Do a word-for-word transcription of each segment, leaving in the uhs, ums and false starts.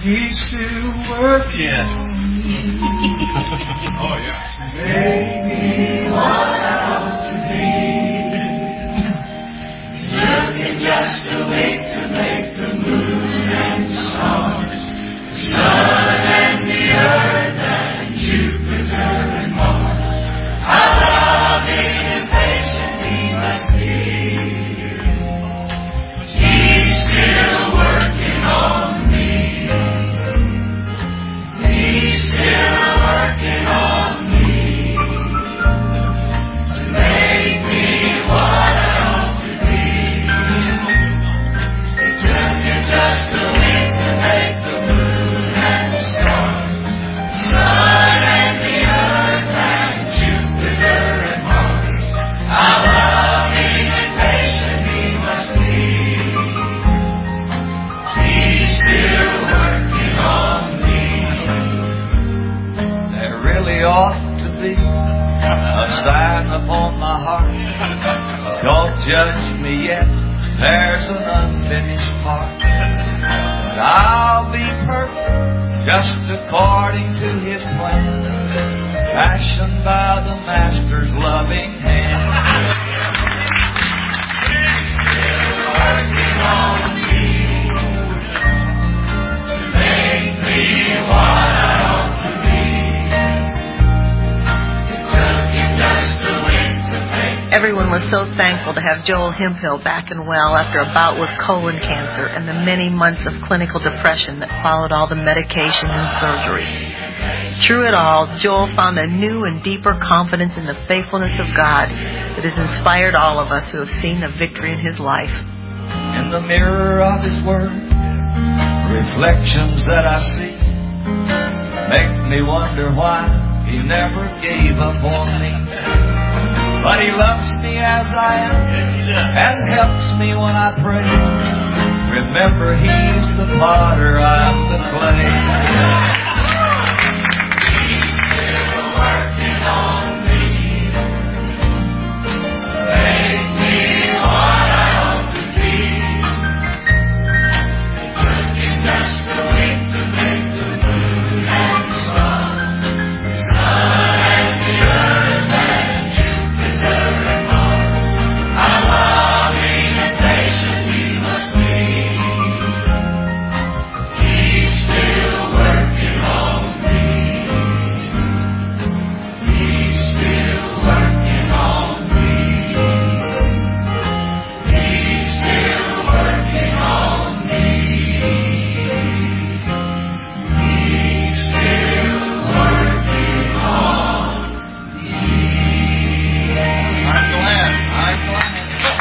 He's still working. Oh, yeah. Make me what I want to be. Looking just a week to make the moon and the stars, the sun and the earth and Jupiter and Mars. How loving and patient he must be. He's still working on me. He's still working on me to make me what I ought to be. It took him just a week to make the moon and the stars, the sun and the earth and Jupiter and Mars. How loving and patient he must be. He's still working on me. There really ought to be a sign upon my heart. Don't judge me yet, there's an unfinished part. But I'll be perfect, just according to His plan, fashioned by the Master's loving hand. Still working on me to make me what I ought to be. It took him just a week to make. Everyone was so thankful to have Joel Hemphill back and well after a bout with colon cancer and the many months of clinical depression that followed all the medication and surgery. Through it all, Joel found a new and deeper confidence in the faithfulness of God that has inspired all of us who have seen the victory in His life. In the mirror of His Word, reflections that I see make me wonder why He never gave up on me. But He loves me as I am and helps me when I pray. Remember, He's the potter, I'm the clay. He's still working on me. Make me what I ought to be. It took him just a week to make the moon and the stars, the sun and the earth and Jupiter and Mars. How loving and patient he must be. He's still working on me. He's still working on me. He's still working on me. He's still working on me. I'm glad. I'm glad.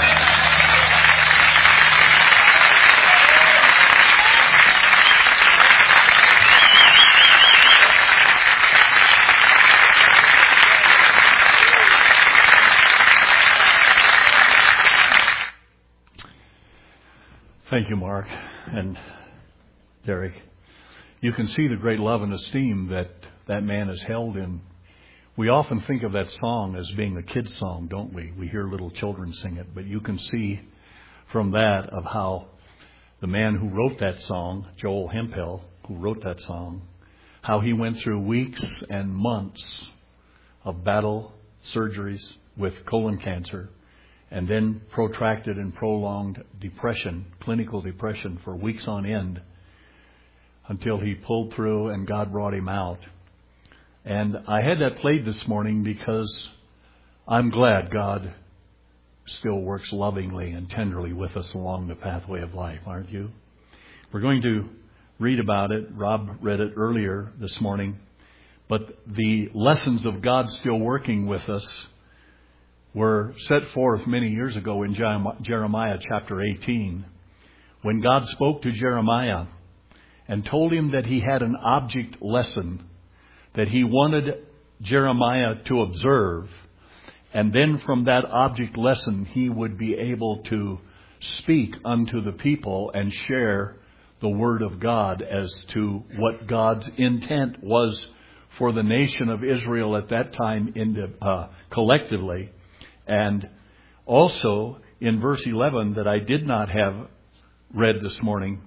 Thank you, Mark and Derek. You can see the great love and esteem that that man is held in. We often think of that song as being a kid's song, don't we? We hear little children sing it, but you can see from that of how the man who wrote that song, Joel Hemphill, who wrote that song, how he went through weeks and months of battle, surgeries with colon cancer, and then protracted and prolonged depression, clinical depression for weeks on end, until he pulled through and God brought him out. And I had that played this morning because I'm glad God still works lovingly and tenderly with us along the pathway of life, aren't you? We're going to read about it. Rob read it earlier this morning. But the lessons of God still working with us were set forth many years ago in Jeremiah chapter eighteen, when God spoke to Jeremiah and told him that he had an object lesson that he wanted Jeremiah to observe, and then from that object lesson he would be able to speak unto the people and share the Word of God as to what God's intent was for the nation of Israel at that time in, uh, collectively. And also in verse eleven that I did not have read this morning,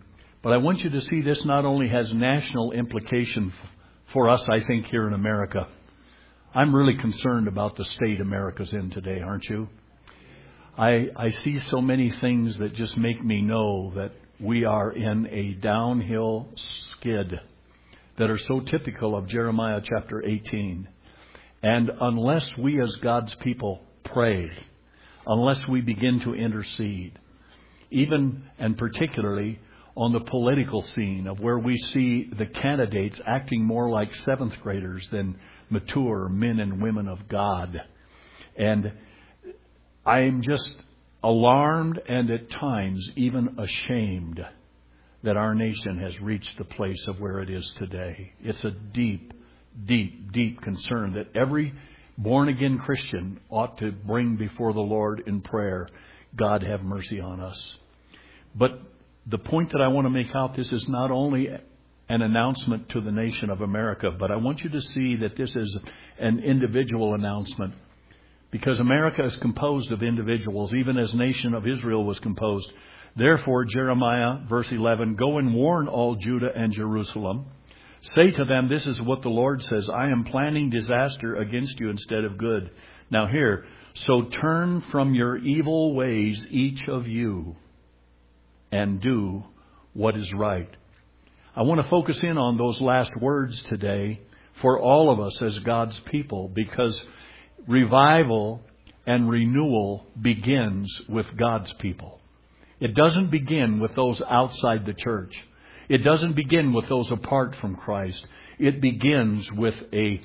But I want you to see this not only has national implication for us, I think, here in America. I'm really concerned about the state America's in today, aren't you? I, I see so many things that just make me know that we are in a downhill skid that are so typical of Jeremiah chapter eighteen. And unless we as God's people pray, unless we begin to intercede, even and particularly on the political scene of where we see the candidates acting more like seventh graders than mature men and women of God. And I'm just alarmed and at times even ashamed that our nation has reached the place of where it is today. It's a deep, deep, deep concern that every born-again Christian ought to bring before the Lord in prayer. God, have mercy on us. But the point that I want to make out, this is not only an announcement to the nation of America, but I want you to see that this is an individual announcement. Because America is composed of individuals, even as nation of Israel was composed. Therefore, Jeremiah, verse eleven, go and warn all Judah and Jerusalem. Say to them, this is what the Lord says, I am planning disaster against you instead of good. Now here, so turn from your evil ways, each of you, and do what is right. I want to focus in on those last words today for all of us as God's people, because revival and renewal begins with God's people. It doesn't begin with those outside the church. It doesn't begin with those apart from Christ. It begins with a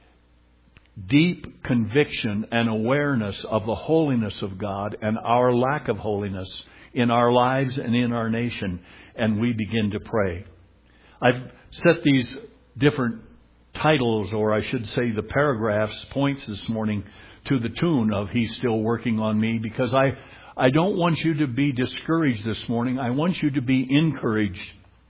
deep conviction and awareness of the holiness of God and our lack of holiness in our lives and in our nation. And we begin to pray. I've set these different titles, or I should say the paragraphs, points this morning to the tune of He's Still Working on Me, because I, I don't want you to be discouraged this morning. I want you to be encouraged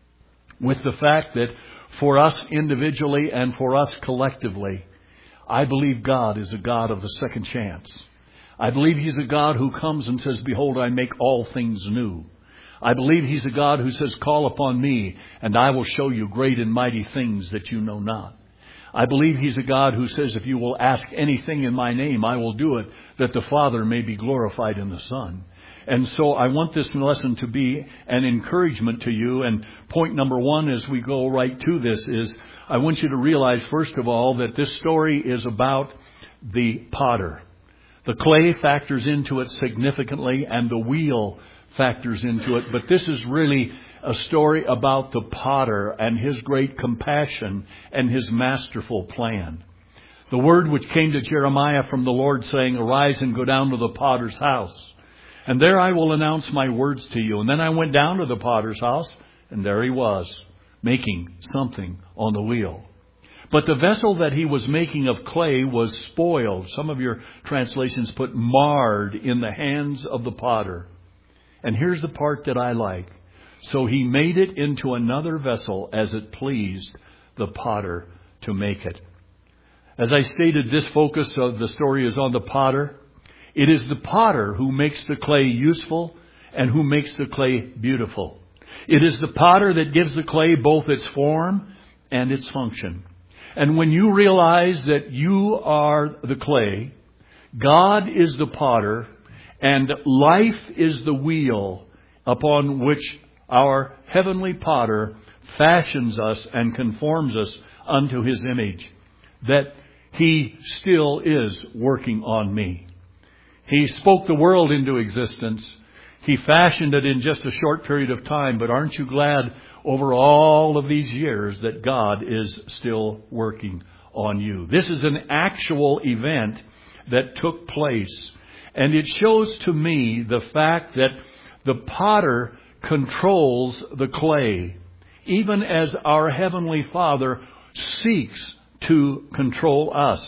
with the fact that for us individually and for us collectively, I believe God is a God of the second chance. I believe He's a God who comes and says, behold, I make all things new. I believe He's a God who says, call upon me and I will show you great and mighty things that you know not. I believe He's a God who says, if you will ask anything in my name, I will do it, that the Father may be glorified in the Son. And so I want this lesson to be an encouragement to you. And point number one as we go right to this is, I want you to realize, first of all, that this story is about the potter. The clay factors into it significantly, and the wheel factors into it. But this is really a story about the potter and his great compassion and his masterful plan. The word which came to Jeremiah from the Lord saying, arise and go down to the potter's house, and there I will announce my words to you. And then I went down to the potter's house, and there he was, making something on the wheel. But the vessel that he was making of clay was spoiled. Some of your translations put marred in the hands of the potter. And here's the part that I like. So he made it into another vessel as it pleased the potter to make it. As I stated, this focus of the story is on the potter. It is the potter who makes the clay useful and who makes the clay beautiful. It is the potter that gives the clay both its form and its function. And when you realize that you are the clay, God is the potter, and life is the wheel upon which our heavenly potter fashions us and conforms us unto his image, that he still is working on me. He spoke the world into existence. He fashioned it in just a short period of time. But aren't you glad over all of these years that God is still working on you? This is an actual event that took place. And it shows to me the fact that the potter controls the clay, even as our Heavenly Father seeks to control us.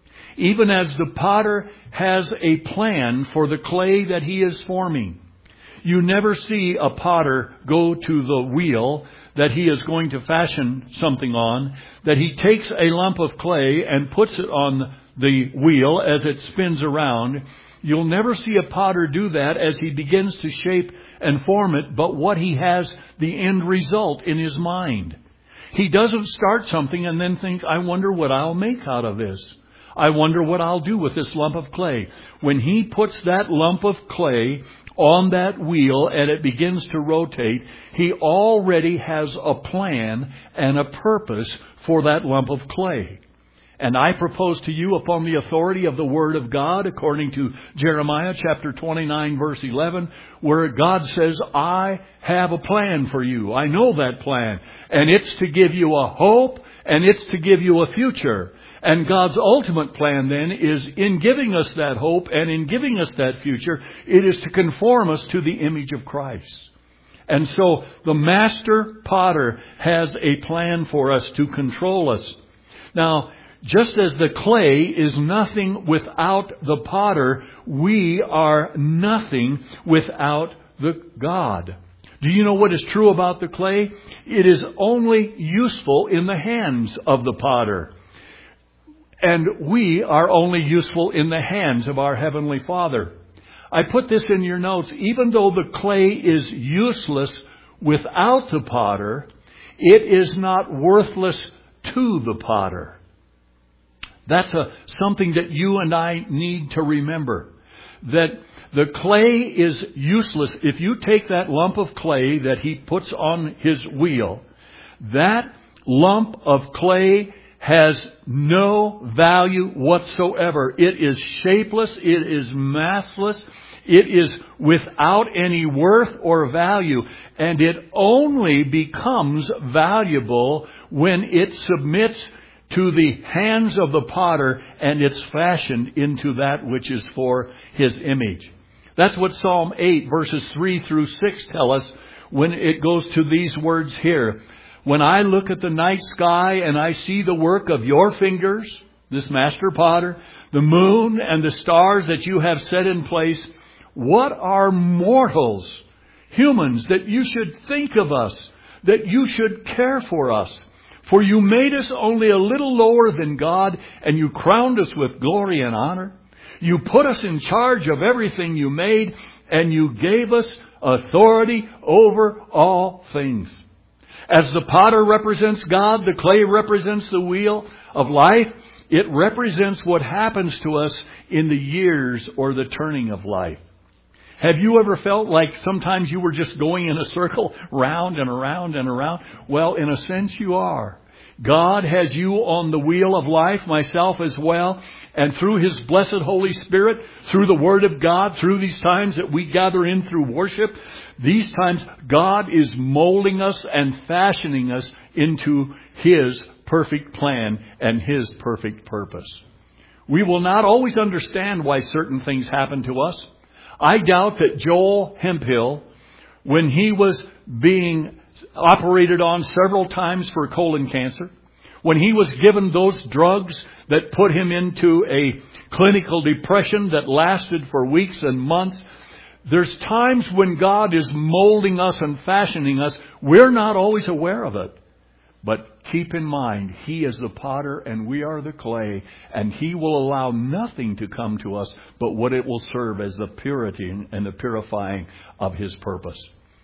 Even as the potter has a plan for the clay that he is forming. You never see a potter go to the wheel that he is going to fashion something on, that he takes a lump of clay and puts it on the wheel as it spins around, You'll never see a potter do that as he begins to shape and form it, but what he has the end result in his mind. He doesn't start something and then think, I wonder what I'll make out of this. I wonder what I'll do with this lump of clay. When he puts that lump of clay on that wheel and it begins to rotate, he already has a plan and a purpose for that lump of clay. And I propose to you, upon the authority of the Word of God, according to Jeremiah chapter twenty-nine, verse eleven, where God says, I have a plan for you. I know that plan. And it's to give you a hope, and it's to give you a future. And God's ultimate plan then is, in giving us that hope and in giving us that future, it is to conform us to the image of Christ. And so the master potter has a plan for us to control us. Now, just as the clay is nothing without the potter, we are nothing without the God. Do you know what is true about the clay? It is only useful in the hands of the potter. And we are only useful in the hands of our Heavenly Father. I put this in your notes. Even though the clay is useless without the potter, it is not worthless to the potter. That's a, something that you and I need to remember. That the clay is useless. If you take that lump of clay that he puts on his wheel, that lump of clay has no value whatsoever. It is shapeless. It is massless. It is without any worth or value. And it only becomes valuable when it submits to the hands of the potter and it's fashioned into that which is for his image. That's what Psalm eight verses three through six tell us when it goes to these words here. When I look at the night sky and I see the work of your fingers, this master potter, the moon and the stars that you have set in place, what are mortals, humans, that you should think of us, that you should care for us? For you made us only a little lower than God, and you crowned us with glory and honor. You put us in charge of everything you made, and you gave us authority over all things. As the potter represents God, the clay represents the wheel of life. It represents what happens to us in the years or the turning of life. Have you ever felt like sometimes you were just going in a circle, round and around and around? Well, in a sense you are. God has you on the wheel of life, myself as well. And through His blessed Holy Spirit, through the Word of God, through these times that we gather in through worship, these times God is molding us and fashioning us into His perfect plan and His perfect purpose. We will not always understand why certain things happen to us. I doubt that Joel Hemphill, when he was being operated on several times for colon cancer, when he was given those drugs that put him into a clinical depression that lasted for weeks and months, there's times when God is molding us and fashioning us. We're not always aware of it. But keep in mind, He is the potter and we are the clay, and He will allow nothing to come to us but what it will serve as the purity and the purifying of His purpose.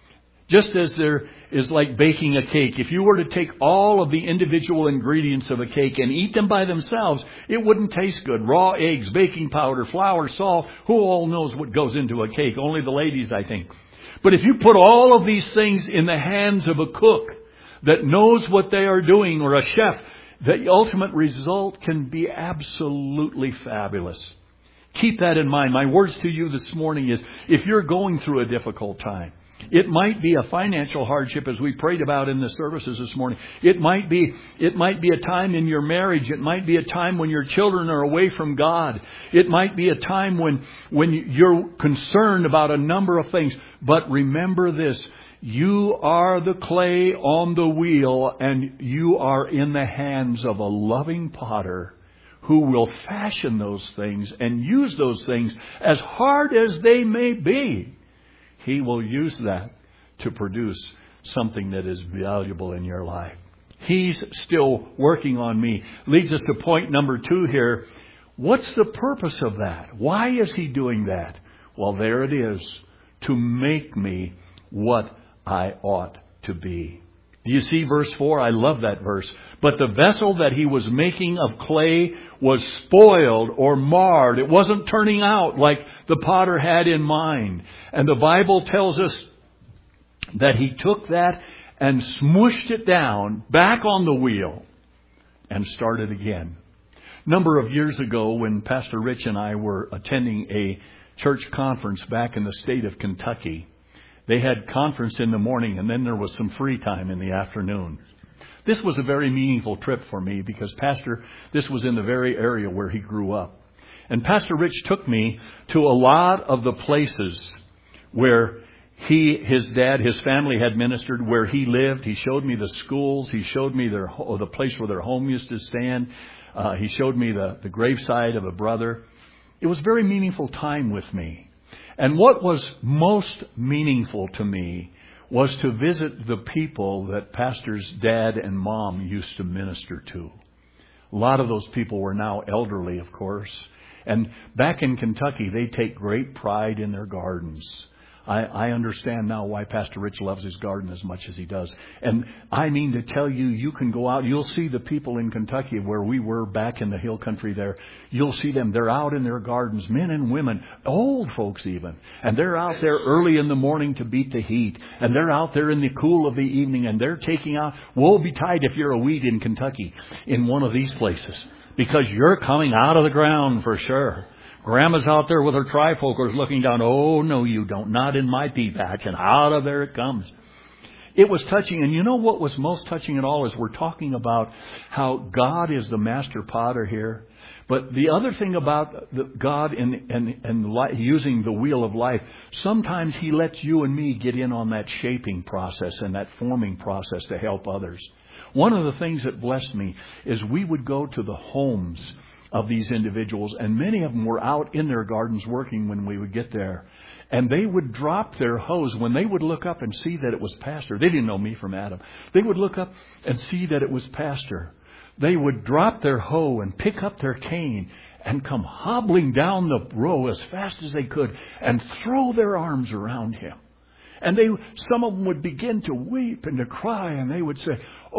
Just as there is like baking a cake. If you were to take all of the individual ingredients of a cake and eat them by themselves, it wouldn't taste good. Raw eggs, baking powder, flour, salt. Who all knows what goes into a cake? Only the ladies, I think. But if you put all of these things in the hands of a cook that knows what they are doing, or a chef, the ultimate result can be absolutely fabulous. Keep that in mind. My words to you this morning is, if you're going through a difficult time, it might be a financial hardship, as we prayed about in the services this morning. It might be, it might be a time in your marriage. It might be a time when your children are away from God. It might be a time when, when you're concerned about a number of things. But remember this, you are the clay on the wheel, and you are in the hands of a loving potter who will fashion those things and use those things as hard as they may be. He will use that to produce something that is valuable in your life. He's still working on me. Leads us to point number two here. What's the purpose of that? Why is He doing that? Well, there it is. To make me what I ought to be. Do you see verse four? I love that verse. But the vessel that He was making of clay was spoiled or marred. It wasn't turning out like the potter had in mind. And the Bible tells us that He took that and smushed it down back on the wheel and started again. A number of years ago, when Pastor Rich and I were attending a church conference back in the state of Kentucky, they had conference in the morning and then there was some free time in the afternoon. This was a very meaningful trip for me because Pastor, this was in the very area where he grew up. And Pastor Rich took me to a lot of the places where he, his dad, his family had ministered, where he lived. He showed me the schools. He showed me their, the place where their home used to stand. Uh, he showed me the, the graveside of a brother. It was a very meaningful time with me. And what was most meaningful to me was to visit the people that Pastor's dad and mom used to minister to. A lot of those people were now elderly, of course. And back in Kentucky, they take great pride in their gardens. I, I understand now why Pastor Rich loves his garden as much as he does. And I mean to tell you, you can go out. You'll see the people in Kentucky where we were back in the hill country there. You'll see them. They're out in their gardens, men and women, old folks even. And they're out there early in the morning to beat the heat. And they're out there in the cool of the evening. And they're taking out, woe betide if you're a weed in Kentucky in one of these places. Because you're coming out of the ground for sure. Grandma's out there with her trifocals looking down. Oh, no, you don't. Not in my pea patch. And out of there it comes. It was touching. And you know what was most touching at all is we're talking about how God is the master potter here. But the other thing about the God and, and, and li- using the wheel of life, sometimes He lets you and me get in on that shaping process and that forming process to help others. One of the things that blessed me is we would go to the homes of these individuals, and many of them were out in their gardens working when we would get there. And they would drop their hose when they would look up and see that it was Pastor. They didn't know me from Adam. They would look up and see that it was Pastor. They would drop their hoe and pick up their cane and come hobbling down the row as fast as they could and throw their arms around him. And they, some of them would begin to weep and to cry, and they would say,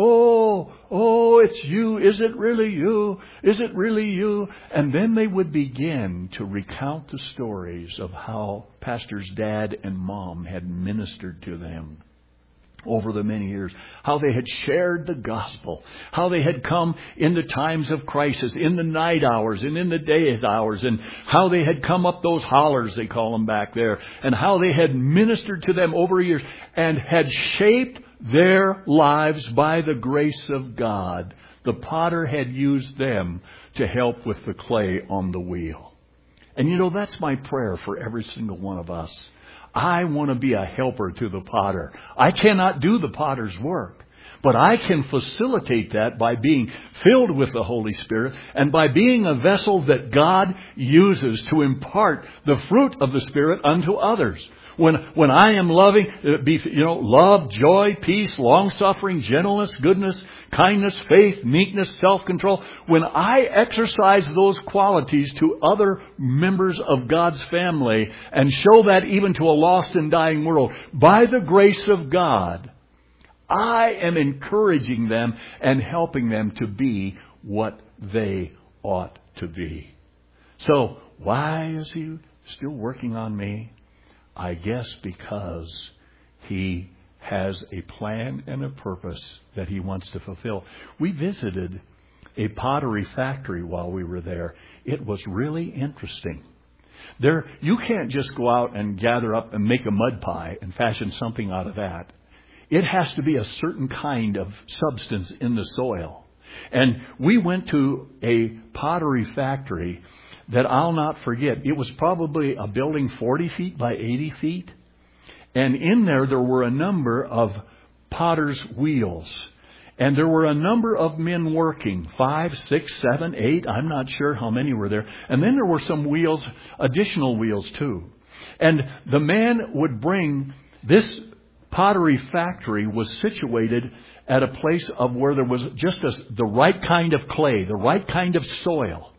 oh, oh, it's you. Is it really you? Is it really you? And then they would begin to recount the stories of how Pastor's dad and mom had ministered to them over the many years, how they had shared the gospel, how they had come in the times of crisis, in the night hours and in the day hours, and how they had come up those hollers, they call them back there, and how they had ministered to them over years and had shaped their lives by the grace of God. The potter had used them to help with the clay on the wheel. And you know, that's my prayer for every single one of us. I want to be a helper to the potter. I cannot do the potter's work, but I can facilitate that by being filled with the Holy Spirit and by being a vessel that God uses to impart the fruit of the Spirit unto others. When when I am loving, be, you know, love, joy, peace, long-suffering, gentleness, goodness, kindness, faith, meekness, self-control, when I exercise those qualities to other members of God's family and show that even to a lost and dying world, by the grace of God, I am encouraging them and helping them to be what they ought to be. So, why is He still working on me? I guess because He has a plan and a purpose that He wants to fulfill. We visited a pottery factory while we were there. It was really interesting. There, you can't just go out and gather up and make a mud pie and fashion something out of that. It has to be a certain kind of substance in the soil. And we went to a pottery factory that I'll not forget. It was probably a building forty feet by eighty feet. And in there, there were a number of potter's wheels. And there were a number of men working. Five, six, seven, eight. I'm not sure how many were there. And then there were some wheels, additional wheels too. And the man would bring, this pottery factory was situated at a place of where there was just a, the right kind of clay, the right kind of soil.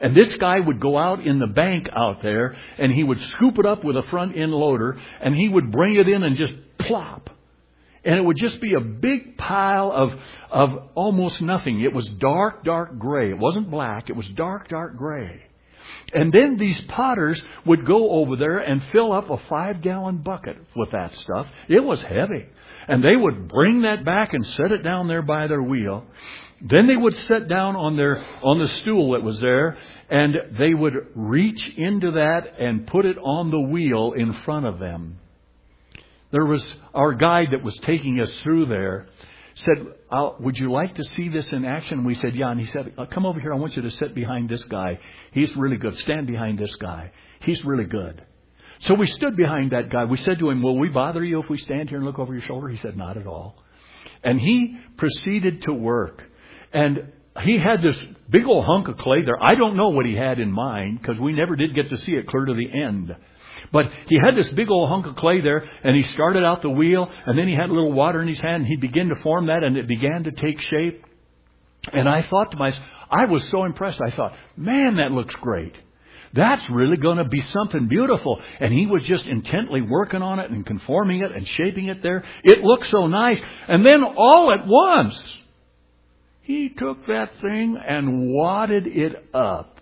And this guy would go out in the bank out there, and he would scoop it up with a front end loader, and he would bring it in and just plop. And it would just be a big pile of of almost nothing. It was dark, dark gray. It wasn't black. It was dark, dark gray. And then these potters would go over there and fill up a five-gallon bucket with that stuff. It was heavy. And they would bring that back and set it down there by their wheel. Then they would sit down on their on the stool that was there, and they would reach into that and put it on the wheel in front of them. There was our guide that was taking us through there, said, oh, would you like to see this in action? And we said, yeah. And he said, come over here. I want you to sit behind this guy. He's really good. Stand behind this guy. He's really good. So we stood behind that guy. We said to him, will we bother you if we stand here and look over your shoulder? He said, not at all. And he proceeded to work. And he had this big old hunk of clay there. I don't know what he had in mind, because we never did get to see it clear to the end. But he had this big old hunk of clay there, and he started out the wheel, and then he had a little water in his hand, and he began to form that, and it began to take shape. And I thought to myself, I was so impressed. I thought, man, that looks great. That's really going to be something beautiful. And he was just intently working on it and conforming it and shaping it there. It looked so nice. And then all at once, he took that thing and wadded it up.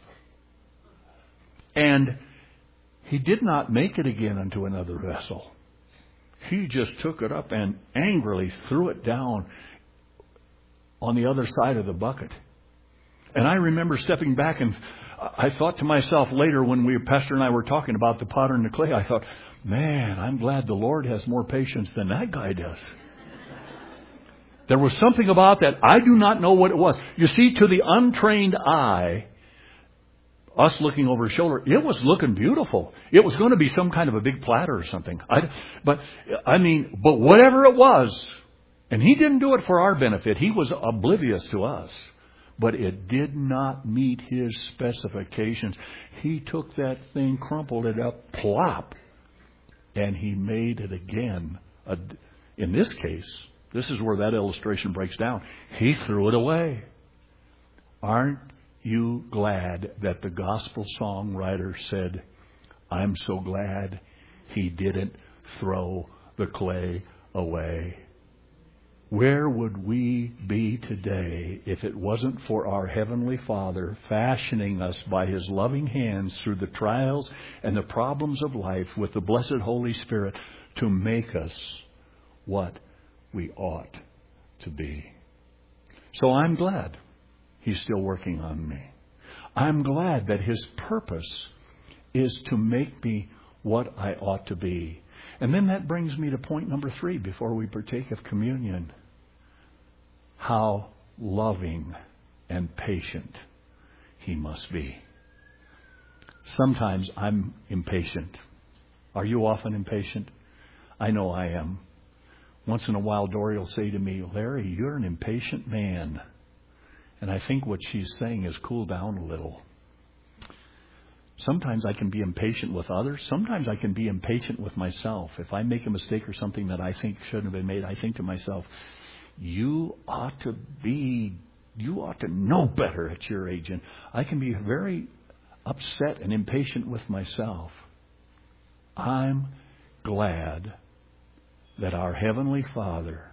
And he did not make it again into another vessel. He just took it up and angrily threw it down on the other side of the bucket. And I remember stepping back, and I thought to myself later when we, Pastor and I were talking about the potter and the clay, I thought, man, I'm glad the Lord has more patience than that guy does. There was something about that. I do not know what it was. You see, to the untrained eye, us looking over his shoulder, it was looking beautiful. It was going to be some kind of a big platter or something. I, but, I mean, but whatever it was, and he didn't do it for our benefit. He was oblivious to us. But it did not meet his specifications. He took that thing, crumpled it up, plop, and he made it again. In this case, this is where that illustration breaks down. He threw it away. Aren't you glad that the gospel songwriter said, I'm so glad he didn't throw the clay away? Where would we be today if it wasn't for our Heavenly Father fashioning us by His loving hands through the trials and the problems of life with the blessed Holy Spirit to make us what we ought to be? So I'm glad He's still working on me. I'm glad that His purpose is to make me what I ought to be. And then that brings me to point number three before we partake of communion. How loving and patient He must be. Sometimes I'm impatient. Are you often impatient? I know I am. Once in a while, Dory will say to me, Larry, you're an impatient man. And I think what she's saying is cool down a little. Sometimes I can be impatient with others. Sometimes I can be impatient with myself. If I make a mistake or something that I think shouldn't have been made, I think to myself, you ought to be, you ought to know better at your age. And I can be very upset and impatient with myself. I'm glad that our Heavenly Father,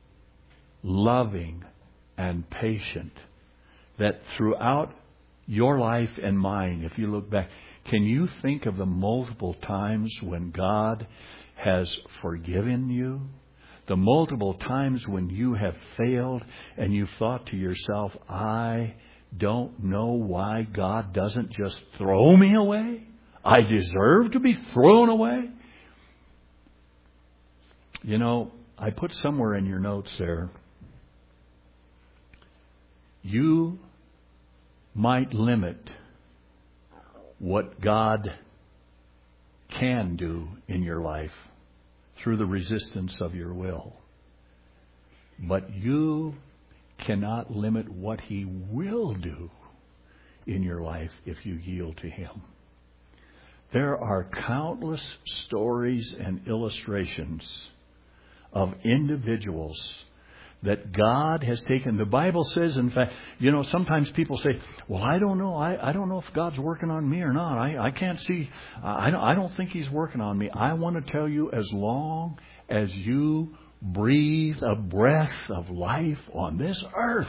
loving and patient, that throughout your life and mine, if you look back, can you think of the multiple times when God has forgiven you? The multiple times when you have failed and you've thought to yourself, I don't know why God doesn't just throw me away. I deserve to be thrown away. You know, I put somewhere in your notes there, you might limit what God can do in your life through the resistance of your will. But you cannot limit what He will do in your life if you yield to Him. There are countless stories and illustrations of individuals that God has taken. The Bible says, in fact, you know, sometimes people say, well, I don't know. I, I don't know if God's working on me or not. I, I can't see. I don't, I don't think He's working on me. I want to tell you, as long as you breathe a breath of life on this earth,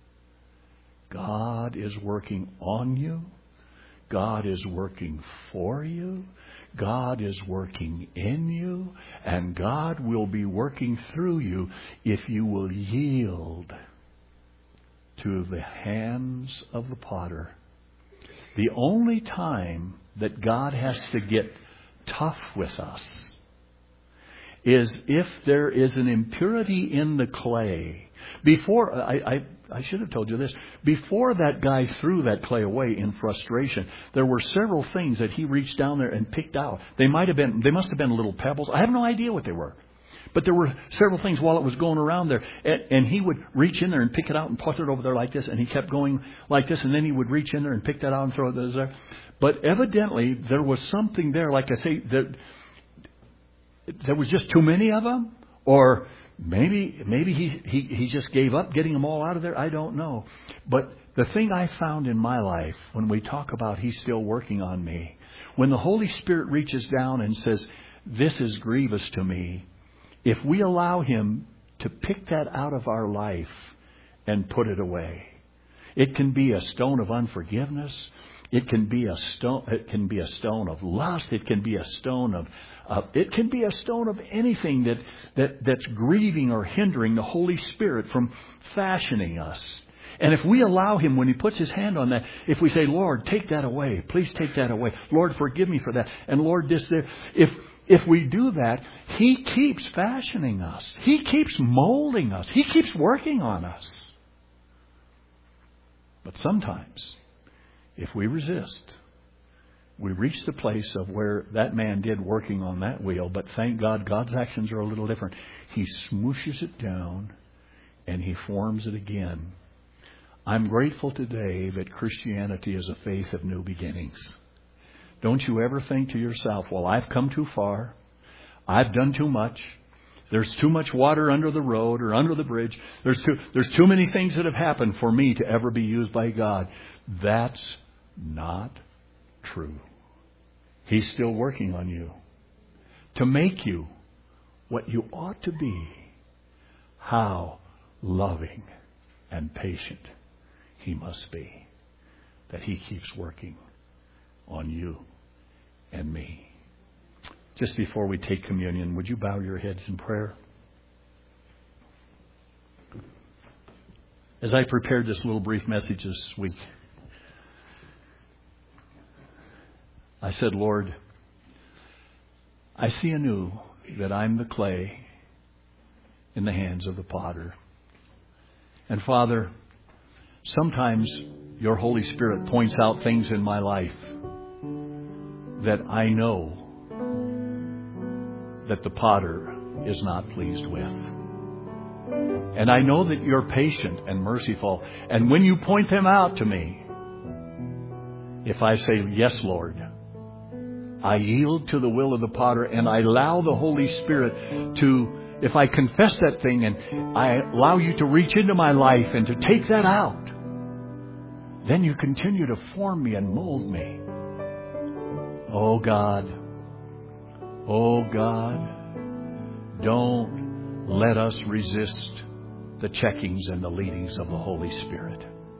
God is working on you. God is working for you. God is working in you, and God will be working through you if you will yield to the hands of the potter. The only time that God has to get tough with us is if there is an impurity in the clay. Before, I, I, I should have told you this. Before that guy threw that clay away in frustration, there were several things that he reached down there and picked out. They might have been, they must have been little pebbles. I have no idea what they were. But there were several things while it was going around there. And, and he would reach in there and pick it out and put it over there like this. And he kept going like this. And then he would reach in there and pick that out and throw it there. But evidently, there was something there, like I say, that there was just too many of them. Or maybe maybe he, he, he just gave up getting them all out of there. I don't know. But the thing I found in my life, when we talk about He's still working on me, when the Holy Spirit reaches down and says, this is grievous to me, if we allow Him to pick that out of our life and put it away, it can be a stone of unforgiveness. It can be a stone. It can be a stone of lust. It can be a stone of. Uh, it can be a stone of anything that that that's grieving or hindering the Holy Spirit from fashioning us. And if we allow Him, when He puts His hand on that, if we say, Lord, take that away. Please take that away. Lord, forgive me for that. And Lord, this there. If if we do that, He keeps fashioning us. He keeps molding us. He keeps working on us. But sometimes, if we resist, we reach the place of where that man did working on that wheel. But thank God, God's actions are a little different. He smooshes it down and He forms it again. I'm grateful today that Christianity is a faith of new beginnings. Don't you ever think to yourself, well, I've come too far. I've done too much. There's too much water under the road or under the bridge. There's too, there's too many things that have happened for me to ever be used by God. That's not true. He's still working on you to make you what you ought to be. How loving and patient He must be, that He keeps working on you and me. Just before we take communion, would you bow your heads in prayer? As I prepared this little brief message this week, I said, Lord, I see anew that I'm the clay in the hands of the potter. And Father, sometimes Your Holy Spirit points out things in my life that I know that the potter is not pleased with. And I know that You're patient and merciful. And when You point them out to me, if I say, yes, Lord, I yield to the will of the potter and I allow the Holy Spirit to, if I confess that thing and I allow You to reach into my life and to take that out, then You continue to form me and mold me. Oh God, oh God, don't let us resist the checkings and the leadings of the Holy Spirit.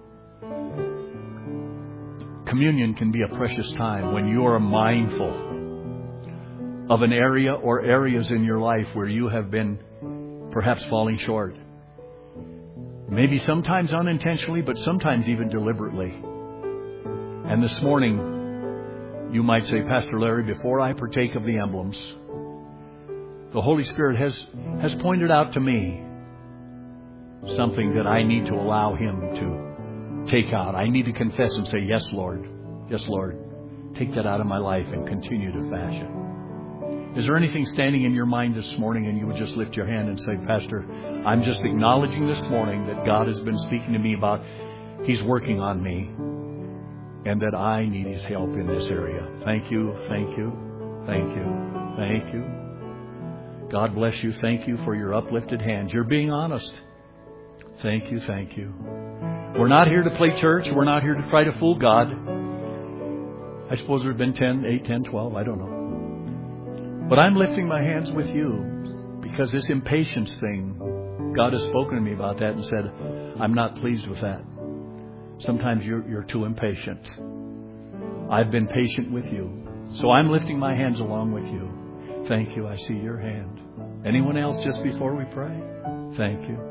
Communion can be a precious time when you are mindful of an area or areas in your life where you have been perhaps falling short. Maybe sometimes unintentionally, but sometimes even deliberately. And this morning, you might say, Pastor Larry, before I partake of the emblems, the Holy Spirit has, has pointed out to me something that I need to allow Him to take out. I need to confess and say, yes, Lord. Yes, Lord. Take that out of my life and continue to fashion. Is there anything standing in your mind this morning and you would just lift your hand and say, Pastor, I'm just acknowledging this morning that God has been speaking to me about He's working on me and that I need His help in this area. Thank you, thank you, thank you, thank you. God bless you. Thank you for your uplifted hands. You're being honest. Thank you, thank you. We're not here to play church. We're not here to try to fool God. I suppose there have been ten, eight, ten, twelve. I don't know. But I'm lifting my hands with you because this impatience thing, God has spoken to me about that and said, I'm not pleased with that. Sometimes you're, you're too impatient. I've been patient with you. So I'm lifting my hands along with you. Thank you. I see your hand. Anyone else just before we pray? Thank you.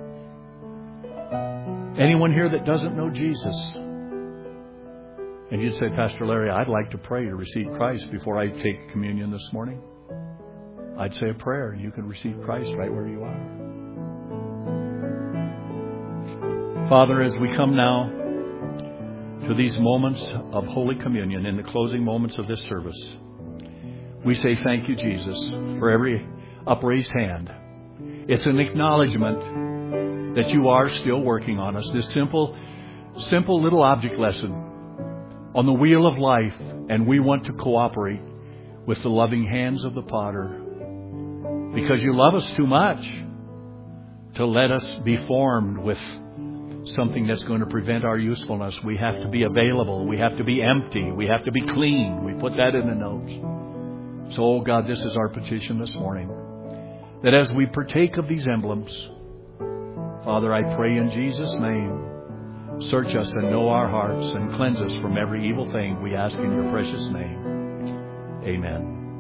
Anyone here that doesn't know Jesus? And you'd say, Pastor Larry, I'd like to pray to receive Christ before I take communion this morning. I'd say a prayer and you can receive Christ right where you are. Father, as we come now to these moments of Holy Communion in the closing moments of this service, we say thank you, Jesus, for every upraised hand. It's an acknowledgement that you are still working on us. This simple, simple little object lesson on the wheel of life, and we want to cooperate with the loving hands of the potter because you love us too much to let us be formed with something that's going to prevent our usefulness. We have to be available. We have to be empty. We have to be clean. We put that in the notes. So, oh God, this is our petition this morning, that as we partake of these emblems, Father, I pray in Jesus' name, search us and know our hearts and cleanse us from every evil thing. We ask in your precious name. Amen.